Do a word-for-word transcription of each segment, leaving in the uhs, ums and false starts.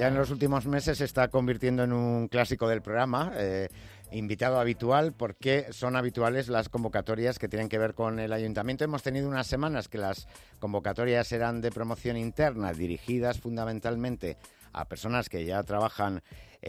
Ya en los últimos meses se está convirtiendo en un clásico del programa, eh, invitado habitual, porque son habituales las convocatorias que tienen que ver con el ayuntamiento. Hemos tenido unas semanas que las convocatorias eran de promoción interna, dirigidas fundamentalmente a personas que ya trabajan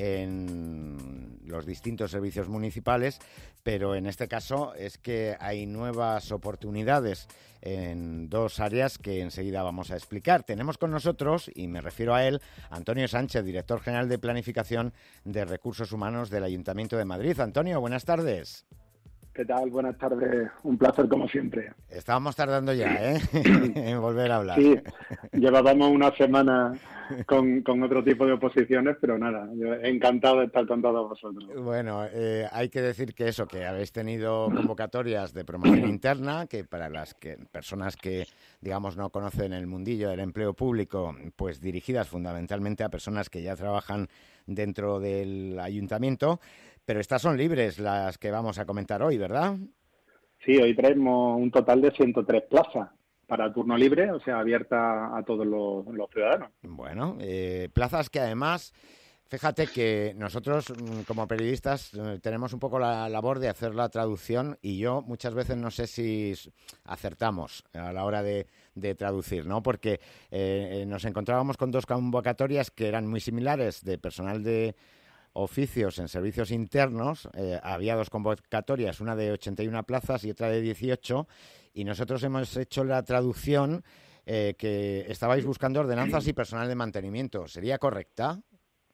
en los distintos servicios municipales, pero en este caso es que hay nuevas oportunidades en dos áreas que enseguida vamos a explicar. Tenemos con nosotros, y me refiero a él, Antonio Sánchez, director general de Planificación de Recursos Humanos del Ayuntamiento de Madrid. Antonio, buenas tardes. ¿Qué tal? Buenas tardes. Un placer como siempre. Estábamos tardando ya, ¿eh? en volver a hablar. Sí, llevábamos una semana con, con otro tipo de oposiciones, pero nada, yo encantado de estar con todos vosotros. Bueno, eh, hay que decir que eso, que habéis tenido convocatorias de promoción interna, que para las que personas que, digamos, no conocen el mundillo del empleo público, pues dirigidas fundamentalmente a personas que ya trabajan dentro del ayuntamiento, pero estas son libres las que vamos a comentar hoy, ¿verdad? Sí, hoy traemos un total de ciento tres plazas para turno libre, o sea, abierta a todos los, los ciudadanos. Bueno, eh, plazas que además, fíjate que nosotros como periodistas tenemos un poco la labor de hacer la traducción y yo muchas veces no sé si acertamos a la hora de, de traducir, ¿no? Porque eh, nos encontrábamos con dos convocatorias que eran muy similares de personal de oficios en servicios internos. Eh, había dos convocatorias, una de ochenta y una plazas y otra de dieciocho, y nosotros hemos hecho la traducción eh, que estabais buscando ordenanzas y personal de mantenimiento. ¿Sería correcta?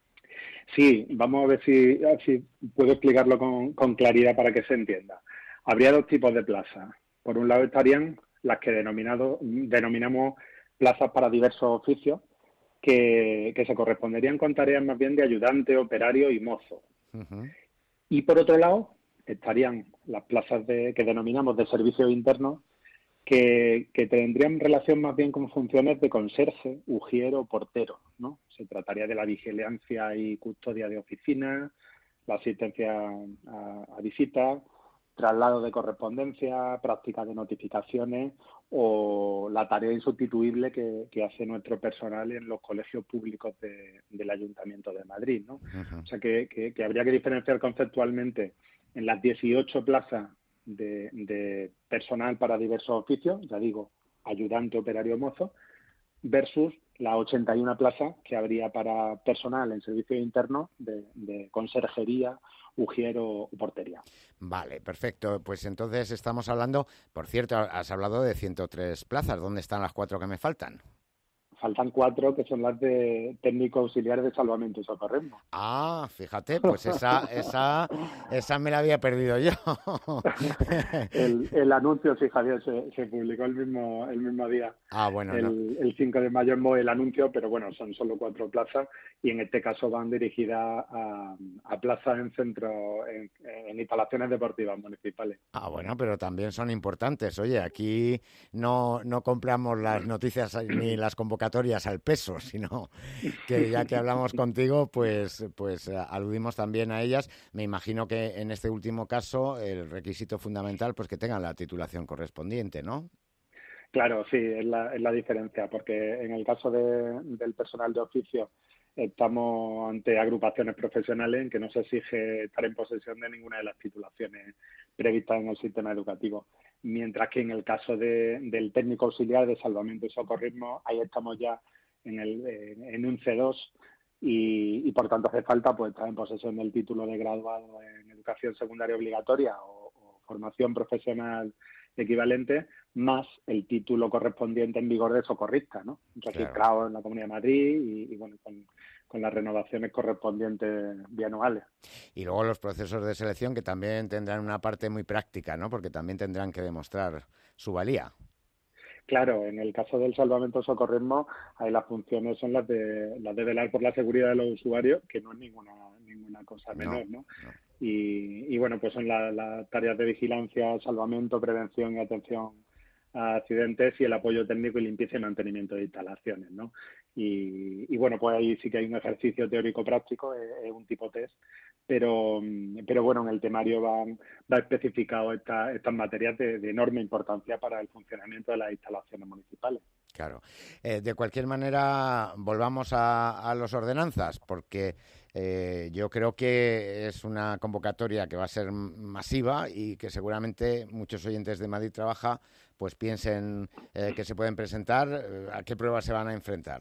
Sí, vamos a ver si, a ver si puedo explicarlo con, con claridad para que se entienda. Habría dos tipos de plazas. Por un lado estarían las que denominado, denominamos plazas para diversos oficios, Que, que se corresponderían con tareas más bien de ayudante, operario y mozo. Uh-huh. Y por otro lado, estarían las plazas de, que denominamos de servicios internos, que, que tendrían relación más bien con funciones de conserje, ujiero, portero, ¿no? Se trataría de la vigilancia y custodia de oficinas, la asistencia a, a visitas, traslado de correspondencia, práctica de notificaciones o la tarea insustituible que, que hace nuestro personal en los colegios públicos de, del Ayuntamiento de Madrid, ¿no? Uh-huh. O sea, que, que, que habría que diferenciar conceptualmente en las dieciocho plazas de, de personal para diversos oficios, ya digo, ayudante, operario, mozo, versus las ochenta y una plazas que habría para personal en servicios internos de, de conserjería, ujiero o portería. Vale, perfecto. Pues entonces estamos hablando, por cierto, has hablado de ciento tres plazas. ¿Dónde están las cuatro que me faltan? Faltan cuatro, que son las de técnico auxiliar de salvamento y socorrismo. Ah, fíjate, pues esa esa esa me la había perdido yo. el, el anuncio, sí, Javier, se, se publicó el mismo el mismo día. Ah, bueno, el, no. el cinco de mayo es el anuncio, pero bueno, son solo cuatro plazas y en este caso van dirigidas a, a plazas en centros, en, en instalaciones deportivas municipales. Ah, bueno, pero también son importantes. Oye, aquí no, no compramos las noticias ni las convocatorias al peso, sino que ya que hablamos contigo, pues, pues aludimos también a ellas. Me imagino que en este último caso el requisito fundamental, pues que tengan la titulación correspondiente, ¿no? Claro, sí, es la, es la diferencia, porque en el caso de, del personal de oficio estamos ante agrupaciones profesionales en que no se exige estar en posesión de ninguna de las titulaciones previstas en el sistema educativo. Mientras que en el caso de, del técnico auxiliar de salvamento y socorrismo, ahí estamos ya en, el, en un C dos y, y por tanto hace falta pues estar en posesión del título de graduado en educación secundaria obligatoria o, o formación profesional equivalente, más el título correspondiente en vigor de socorrista, ¿no? Registrado claro. en la Comunidad de Madrid y, y bueno, con, con las renovaciones correspondientes bianuales. Y luego los procesos de selección que también tendrán una parte muy práctica, ¿no? Porque también tendrán que demostrar su valía. Claro, en el caso del salvamento socorrismo, ahí las funciones son las de las de velar por la seguridad de los usuarios, que no es ninguna ninguna cosa menor, ¿no? no, no. Y, y bueno, pues son las la tareas de vigilancia, salvamento, prevención y atención a accidentes y el apoyo técnico y limpieza y mantenimiento de instalaciones, ¿no? Y, y bueno, pues ahí sí que hay un ejercicio teórico práctico, es, es un tipo test, pero pero bueno, en el temario van va especificado esta, estas materias de, de enorme importancia para el funcionamiento de las instalaciones municipales. Claro. Eh, de cualquier manera, volvamos a, a los ordenanzas, porque eh, yo creo que es una convocatoria que va a ser masiva y que seguramente muchos oyentes de Madrid Trabaja pues piensen eh, que se pueden presentar. Eh, ¿A qué pruebas se van a enfrentar?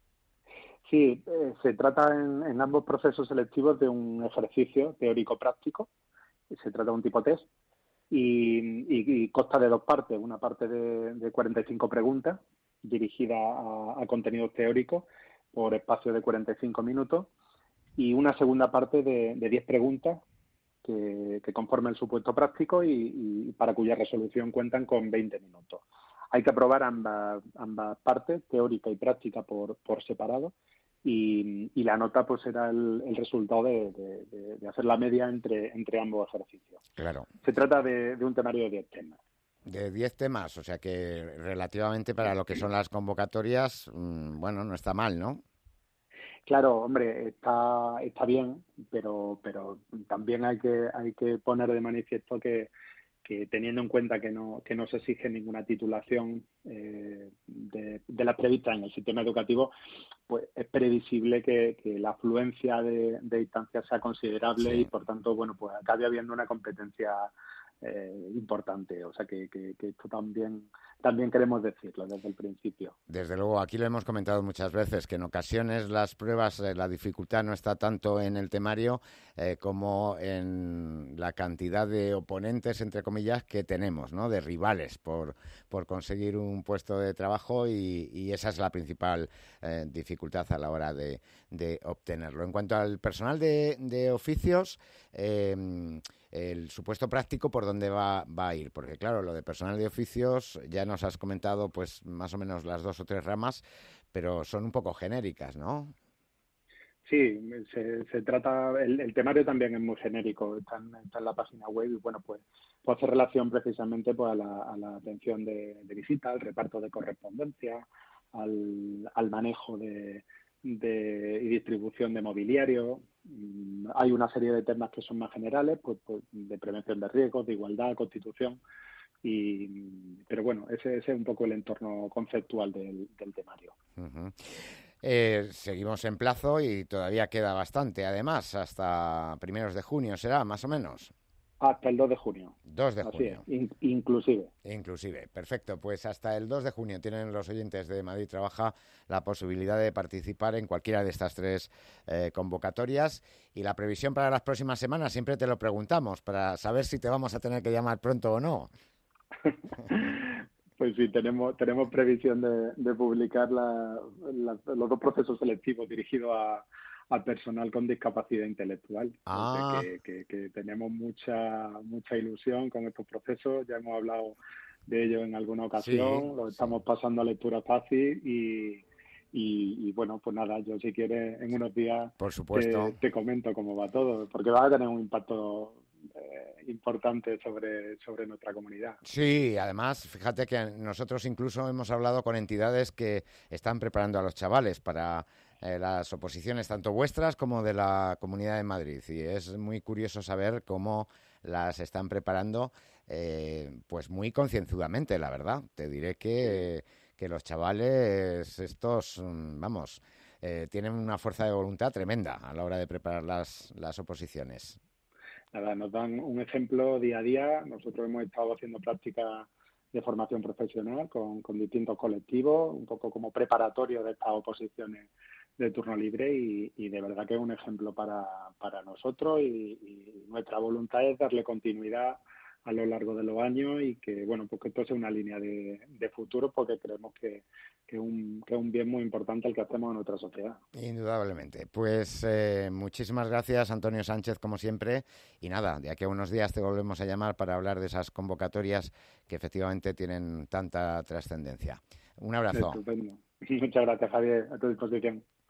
Sí, eh, se trata en, en ambos procesos selectivos de un ejercicio teórico-práctico. Se trata de un tipo test y, y, y consta de dos partes. Una parte de, de cuarenta y cinco preguntas dirigida a, a contenidos teóricos por espacio de cuarenta y cinco minutos y una segunda parte de, de diez preguntas que, que conforman el supuesto práctico y, y para cuya resolución cuentan con veinte minutos. Hay que aprobar ambas, ambas partes, teórica y práctica, por, por separado. Y, y la nota pues será el, el resultado de, de, de, de hacer la media entre, entre ambos ejercicios. Claro. Se trata de, de un temario de diez temas. De diez temas, o sea que relativamente para lo que son las convocatorias, mmm, bueno, no está mal, ¿no? Claro, hombre, está, está bien, pero, pero también hay que, hay que poner de manifiesto que, que teniendo en cuenta que no, que no se exige ninguna titulación eh, de, de las previstas en el sistema educativo, pues es previsible que, que la afluencia de, de instancias sea considerable sí. Y por tanto, bueno, pues acabe habiendo una competencia eh, importante. O sea que, que, que esto también, también queremos decirlo desde el principio. Desde luego, aquí lo hemos comentado muchas veces, que en ocasiones las pruebas, eh, la dificultad no está tanto en el temario eh, como en la cantidad de oponentes, entre comillas, que tenemos, ¿no? De rivales por, por conseguir un puesto de trabajo y, y esa es la principal eh, dificultad a la hora de, de obtenerlo. En cuanto al personal de, de oficios, eh, el supuesto práctico, ¿por dónde va, va a ir? Porque, claro, lo de personal de oficios ya nos has comentado pues más o menos las dos o tres ramas, pero son un poco genéricas, ¿no? Sí, se, se trata, el, el temario también es muy genérico, está en, está en la página web y bueno, pues, pues hace relación precisamente pues a la, a la atención de, de visita, al reparto de correspondencia, al, al manejo de, de y distribución de mobiliario. Hay una serie de temas que son más generales, pues, pues de prevención de riesgos, de igualdad, constitución. Y, pero bueno, ese, ese es un poco el entorno conceptual del, del temario. Uh-huh. Eh, seguimos en plazo y todavía queda bastante, además, hasta primeros de junio será, más o menos. Hasta el dos de junio. dos de Así junio. Es, in- inclusive. Inclusive, perfecto. Pues hasta el dos de junio tienen los oyentes de Madrid Trabaja la posibilidad de participar en cualquiera de estas tres eh, convocatorias. Y la previsión para las próximas semanas siempre te lo preguntamos para saber si te vamos a tener que llamar pronto o no. Pues sí, tenemos tenemos previsión de, de publicar la, la, los dos procesos selectivos dirigidos a, a personal con discapacidad intelectual. Ah. O sea que, que, que tenemos mucha mucha ilusión con estos procesos. Ya hemos hablado de ellos en alguna ocasión. Sí, Los sí. estamos pasando a lectura fácil y, y, y bueno, pues nada, yo si quieres en unos días Por supuesto. te, te comento cómo va todo, porque va a tener un impacto Eh, importante sobre, sobre nuestra comunidad. Sí, además, fíjate que nosotros incluso hemos hablado con entidades que están preparando a los chavales para eh, las oposiciones, tanto vuestras como de la Comunidad de Madrid. Y es muy curioso saber cómo las están preparando, eh, pues muy concienzudamente, la verdad. Te diré que, que los chavales, estos, vamos, eh, tienen una fuerza de voluntad tremenda a la hora de preparar las, las oposiciones. Nada, nos dan un ejemplo día a día. Nosotros hemos estado haciendo prácticas de formación profesional con, con distintos colectivos, un poco como preparatorio de estas oposiciones de turno libre y, y de verdad que es un ejemplo para, para nosotros y, y nuestra voluntad es darle continuidad a lo largo de los años y que, bueno, pues que esto sea una línea de, de futuro porque creemos que, que, un, que es un bien muy importante el que hacemos en nuestra sociedad. Indudablemente. Pues eh, muchísimas gracias, Antonio Sánchez, como siempre. Y nada, de aquí a unos días te volvemos a llamar para hablar de esas convocatorias que efectivamente tienen tanta trascendencia. Un abrazo. Estupendo. Muchas gracias, Javier. A tu disposición.